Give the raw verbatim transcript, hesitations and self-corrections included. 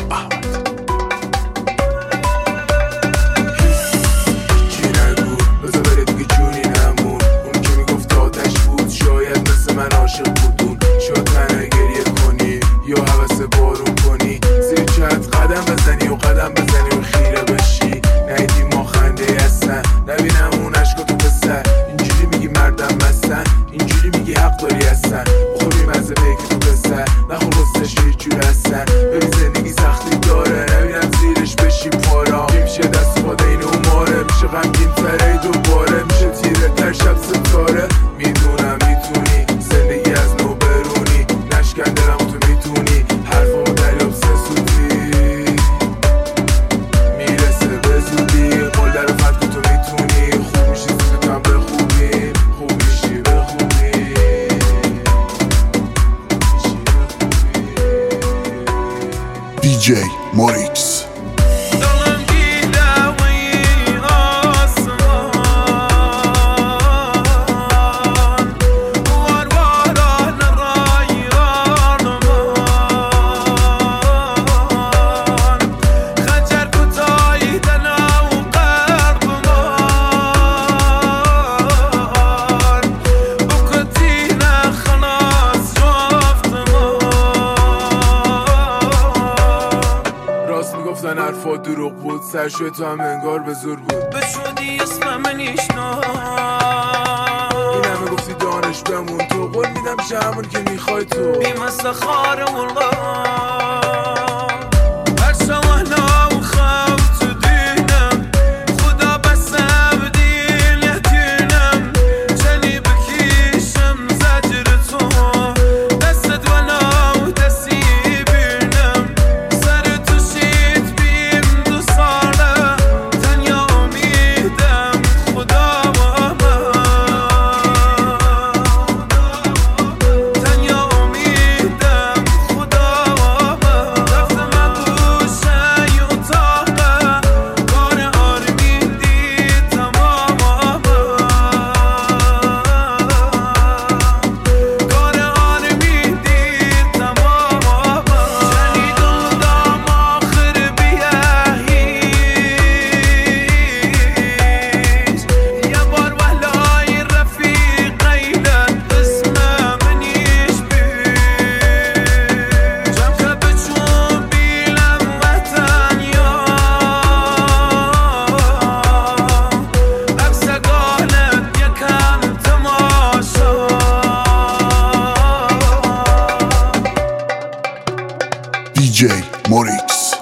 هیچی نگو بذار بره دیگه جونی نمون. اون که میگفت آتش بود شاید مثل من عاشق بودون. شاید تنها گریه کنی یا حوث بارون کنی، زیر چت قدم بزنی و قدم بزنی و خیره بشی. ندیدی ما خنده هستن نبینم اون عشق تو پسر. اینجوری میگی مردم مستن، اینجوری میگی حق داری هستن. بخوری مزه پیک تو پسر نخور بستش هیچ جور هستن. ببین زندگی سختی داره نبینم زیرش بشی پارا. میشه دست پاده این اوماره، میشه غمگین تره دوباره، میشه تیره تر شب ستاره. میدونم میتونی زندگی از نو برونی، نشکن دلم تو میتونی حرفا و دریاب سسودی. میرسه به زودی قول در فتک تو میتونی. خوب میشی زودت هم به خوبی، خوب میشی به خوبی. دی جی موریکس. گفتن حرفا دروغ بود، سرشوی تو هم انگار به زور بود. بشودی اسم من ایشنا این همه گفتی دانش بمون تو، قول میدم میشه همون که میخوای تو. بی مثل خاره والله هر سوهنا و خوف تو دینم. خدا بس عبدی لحتینم جنی بکیشم زجر تو. دستت ونا و دستی بینم سر تو شید بیم دو ساله. تنیا امیدم خدا و من، تنیا امیدم خدا و من. رفتم گوشه ی اتاقه کار آرمین دید تمام من، کار آرمین دید تمام من. شنیدم دام آخر بیه هیچ یه بار وحلای رفیق ایلن اسم منیش بیش. جمخه بچون بیلم وطن یا عکس گالت یکم تماشا. دی جی موریکس.